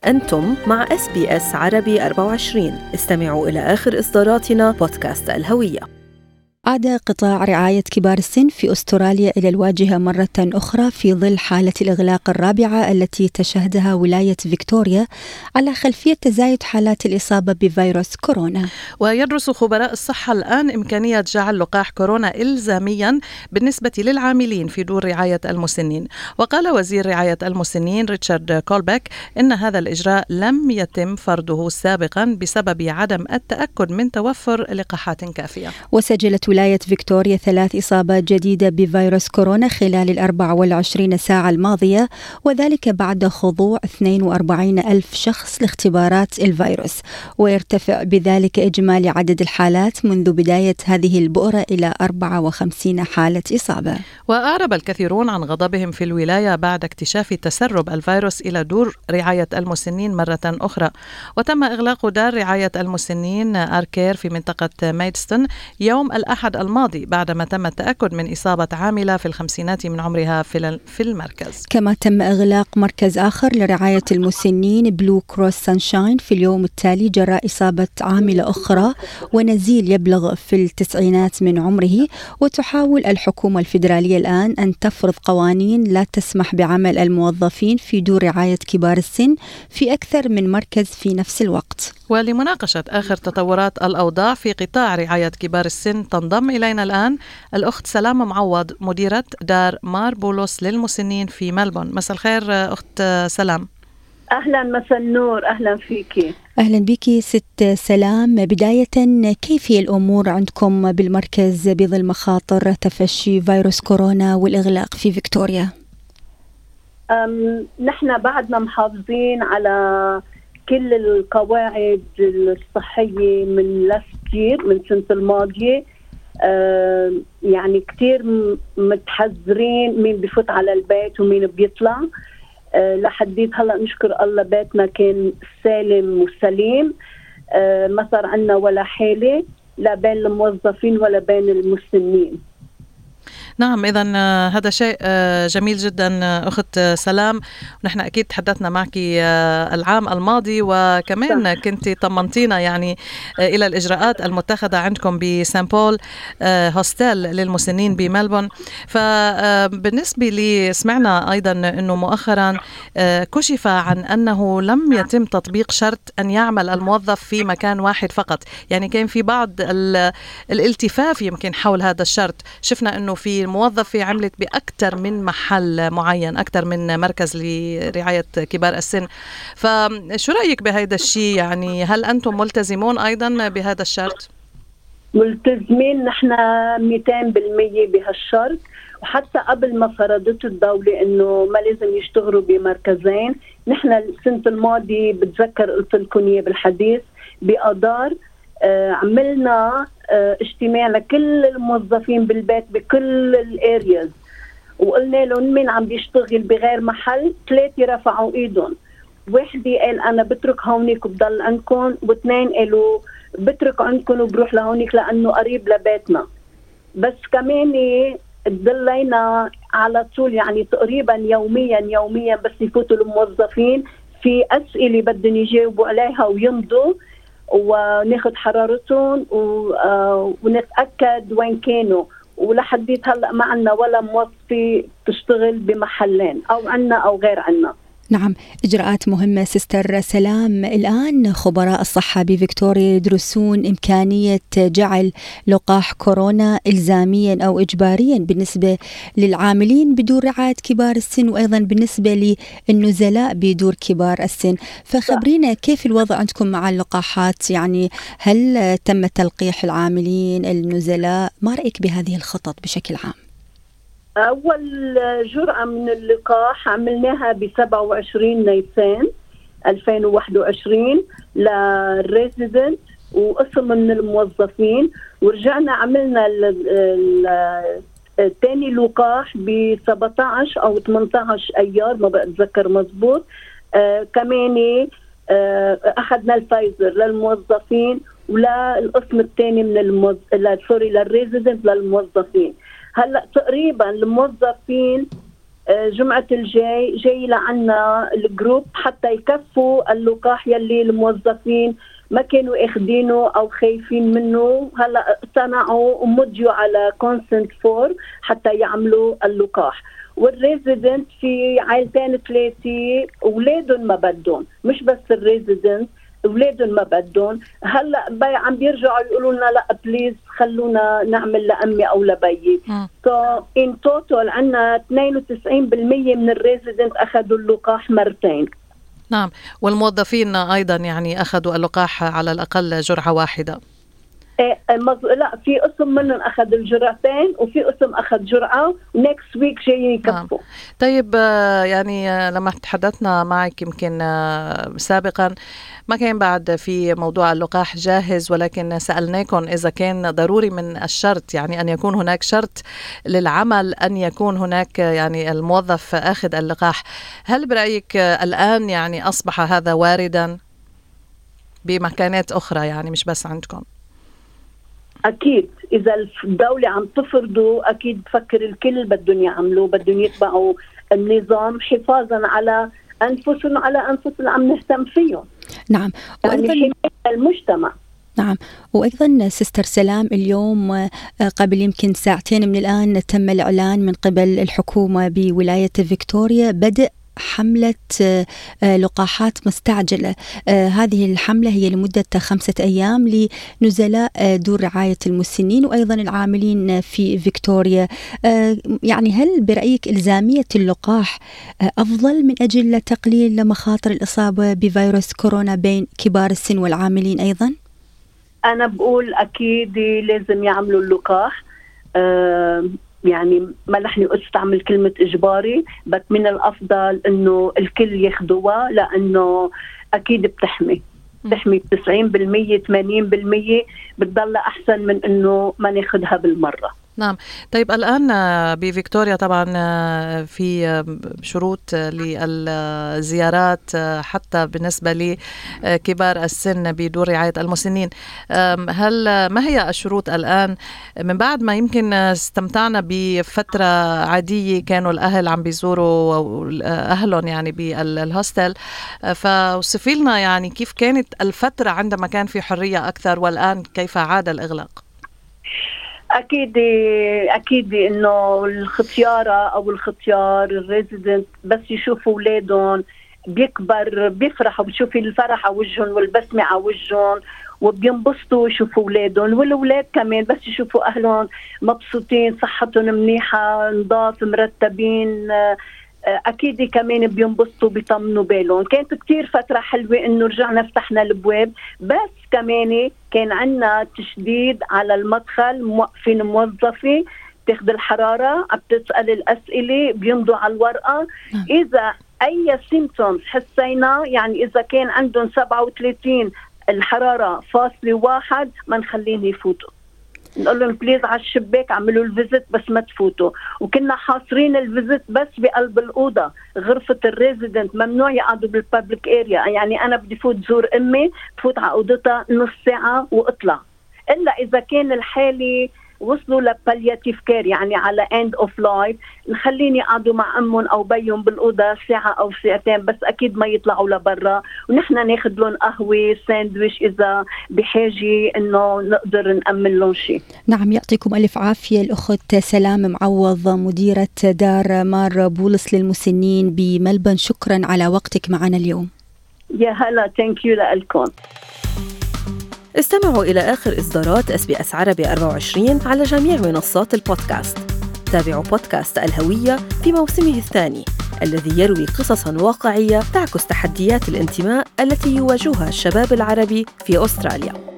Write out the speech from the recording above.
أنتم مع SBS عربي 24. استمعوا إلى آخر إصداراتنا بودكاست الهوية. عاد قطاع رعاية كبار السن في أستراليا إلى الواجهة مرة أخرى في ظل حالة الإغلاق الرابعة التي تشهدها ولاية فيكتوريا على خلفية تزايد حالات الإصابة بفيروس كورونا. ويدرس خبراء الصحة الآن إمكانية جعل لقاح كورونا إلزاميا بالنسبة للعاملين في دور رعاية المسنين. وقال وزير رعاية المسنين ريتشارد كولبيك إن هذا الإجراء لم يتم فرضه سابقا بسبب عدم التأكد من توفر لقاحات كافية. وسجلت ولاية فيكتوريا 3 إصابات جديدة بفيروس كورونا خلال 24 ساعة الماضية، وذلك بعد خضوع 42 ألف شخص لاختبارات الفيروس، ويرتفع بذلك إجمالي عدد الحالات منذ بداية هذه البؤرة إلى 54 حالة إصابة. وأعرب الكثيرون عن غضبهم في الولاية بعد اكتشاف تسرب الفيروس إلى دور رعاية المسنين مرة أخرى. وتم إغلاق دار رعاية المسنين آركير في منطقة ميدستون يوم الأحد الماضي بعدما تم التأكد من إصابة عاملة في الخمسينات من عمرها في المركز. كما تم إغلاق مركز آخر لرعاية المسنين بلو كروس سانشاين في اليوم التالي جراء إصابة عاملة أخرى ونزيل يبلغ في التسعينات من عمره. وتحاول الحكومة الفيدرالية الآن أن تفرض قوانين لا تسمح بعمل الموظفين في دور رعاية كبار السن في أكثر من مركز في نفس الوقت. ولمناقشة آخر تطورات الأوضاع في قطاع رعاية كبار السن تنضم إلينا الآن الأخت سلام معوض مديرة دار مار بولوس للمسنين في ملبون. مساء الخير أخت سلام. أهلا، مساء النور، أهلا فيكي. أهلا بك ست سلام. بداية، كيف هي الأمور عندكم بالمركز بظل مخاطر تفشي فيروس كورونا والإغلاق في فيكتوريا؟ نحن بعدنا محافظين على كل القواعد الصحية من كتير من سنة الماضية. يعني كتير متحذرين مين بيفوت على البيت ومين بيطلع. لحديت هلأ نشكر الله بيتنا كان سالم وسليم. ما صار عنا ولا حالة لا بين الموظفين ولا بين المسنين. نعم، إذن هذا شيء جميل جدا أخت سلام. نحن أكيد تحدثنا معك العام الماضي وكمان كنت طمنتينا يعني إلى الإجراءات المتخذة عندكم بسان بول هوستيل للمسنين بملبون. فبالنسبة لي سمعنا أيضا أنه مؤخرا كشف عن أنه لم يتم تطبيق شرط أن يعمل الموظف في مكان واحد فقط. يعني كان في بعض الالتفاف يمكن حول هذا الشرط. شفنا أنه في الموظفة عملت بأكثر من محل معين، أكثر من مركز لرعاية كبار السن. فشو رأيك بهذا الشيء؟ يعني هل أنتم ملتزمون أيضا بهذا الشرط؟ ملتزمين نحن 200% بهالشرط. وحتى قبل ما فرضت الدولة إنه ما لازم يشتغلوا بمركزين، نحن السنة الماضية بتذكر قلت لكم إياه بالحديث بأدار عملنا اجتماع لكل الموظفين بالبيت بكل الارياز، وقلنا لهم مين عم بيشتغل بغير محل. 3 رفعوا ايدهم. واحدة قال انا بترك هونيك وبضل عندكم، واثنين قالوا بترك عندكم وبروح لهونيك لانه قريب لبيتنا. بس كمان تضلينا على طول يعني تقريبا يوميا بس يفوتوا الموظفين في اسئله بدهم يجاوبوا عليها ويمضوا وناخد حرارتهم ونتأكد وين كانوا. ولحديت هلأ ما عنا ولا موظفة تشتغل بمحلين أو عنا أو غير عنا. نعم، إجراءات مهمة سيستر سلام. الآن خبراء الصحة بفيكتوريا يدرسون إمكانية جعل لقاح كورونا إلزاميا أو إجباريا بالنسبة للعاملين بدور رعاية كبار السن، وأيضا بالنسبة للنزلاء بدور كبار السن. فخبرينا كيف الوضع عندكم مع اللقاحات؟ يعني هل تم تلقيح العاملين النزلاء؟ ما رأيك بهذه الخطط بشكل عام؟ أول جرعة من اللقاح عملناها ب27 نيسان 2021 للريزيدنت وقسم من الموظفين، ورجعنا عملنا الثاني لقاح ب17 أو 18 أيار ما بتذكر مزبوط. كمان أخذنا الفايزر للموظفين ولا القسم الثاني من للريزيدنت للموظفين. هلا تقريبا الموظفين جمعة الجاي جاي لعنا الجروب حتى يكفوا اللقاح يلي الموظفين ما كانوا اخدينه او خايفين منه. هلا اقتنعوا ومضيوا على كونسنت فور حتى يعملوا اللقاح. والريزيدنت في عائلتين 3 اولادهم ما بدهم، مش بس الريزيدنت اولادهم ما بدهم. هلا عم بيرجعوا يقولوا لنا لا بليز خلونا نعمل لامي او لبيي. سو ان توتال عندنا 92% من الريزيدنت اخذوا اللقاح مرتين. نعم، والموظفين ايضا يعني اخذوا اللقاح على الاقل جرعة واحدة. لا، في قسم منهم أخذ الجرعتين وفي قسم أخذ جرعة ونكست ويك جايين يكفوا. طيب يعني لما تحدثنا معك يمكن سابقا ما كان بعد في موضوع اللقاح جاهز، ولكن سألناكم إذا كان ضروري من الشرط يعني أن يكون هناك شرط للعمل أن يكون هناك يعني الموظف أخذ اللقاح. هل برأيك الآن يعني أصبح هذا واردا بمكانات أخرى يعني مش بس عندكم؟ أكيد إذا الدولة عم تفرضه أكيد بفكر الكل بدهم يعملوا، بدهم يتبعوا النظام حفاظا على أنفسهم على أنفسهم عم نهتم فيهم. نعم، وأيضا يعني المجتمع. نعم، وأيضا سيستر سلام اليوم قبل يمكن ساعتين من الآن تم الإعلان من قبل الحكومة بولاية فيكتوريا بدء حملة لقاحات مستعجلة. هذه الحملة هي لمدة 5 أيام لنزلاء دور رعاية المسنين وأيضا العاملين في فيكتوريا. يعني هل برأيك إلزامية اللقاح أفضل من أجل تقليل مخاطر الإصابة بفيروس كورونا بين كبار السن والعاملين أيضا؟ أنا بقول أكيد لازم يعملوا اللقاح. يعني ما رح استعمل كلمة إجباري، بس من الأفضل إنه الكل ياخدوها لأنه أكيد بتحمي 90% 80% بتضل أحسن من إنه ما ناخدها بالمرة. نعم. طيب الآن بفيكتوريا طبعا في شروط للزيارات حتى بالنسبة لكبار السن بدور رعاية المسنين. ما هي الشروط الآن من بعد ما يمكن استمتعنا بفترة عادية كانوا الأهل عم بيزوروا أهلهم يعني بالهوستل، فوصفي لنا يعني كيف كانت الفترة عندما كان في حرية أكثر والآن كيف عاد الإغلاق؟ أكيد إنه الختيارة أو الختيار الريزيدنت بس يشوفوا أولادهم بيكبر بيفرحوا، بتشوفي الفرح على وجههم والبسمة على وجههم وبينبسطوا يشوفوا أولادهم، والأولاد كمان بس يشوفوا أهلهم مبسوطين صحتهم منيحة نضاف مرتبين أكيد كمان بينبسطوا بيطمنوا بالهم. كانت كتير فترة حلوة إنه رجعنا فتحنا البواب، بس كمان كان عنا تشديد على المدخل، موقفين موظفة تاخد الحرارة بتسأل الأسئلة بيمضوا على الورقة. إذا أي سيمتومز حسينا يعني إذا كان عندهم 37 الحرارة -1 ما نخليهم يفوتوا، نقول لهم بليز على الشباك عملوا الفيزيت بس ما تفوتوا. وكنا حاصرين الفيزيت بس بقلب الأوضة، غرفة الريزيدنت ممنوع يقعدوا بالبابليك اريا. يعني أنا بدي فوت زور أمي بفوت على أوضتها نص ساعة وأطلع، إلا إذا كان الحالة وصلوا لبالياتيف كير يعني على end of life نخليني يقعدوا مع أمهم أو بيهم بالأوضة ساعة أو ساعتين، بس أكيد ما يطلعوا لبرا، ونحن ناخد لهم قهوة ساندويش إذا بحاجة إنه نقدر نأمن لهم شيء. نعم، يعطيكم ألف عافية. الأخت سلام معوض مديرة دار مار بولس للمسنين بملبن، شكرا على وقتك معنا اليوم. يا هلا، thank you لكم. استمعوا إلى آخر إصدارات SBS عربي 24 على جميع منصات البودكاست. تابعوا بودكاست الهوية في موسمه الثاني الذي يروي قصصاً واقعية تعكس تحديات الانتماء التي يواجهها الشباب العربي في أستراليا.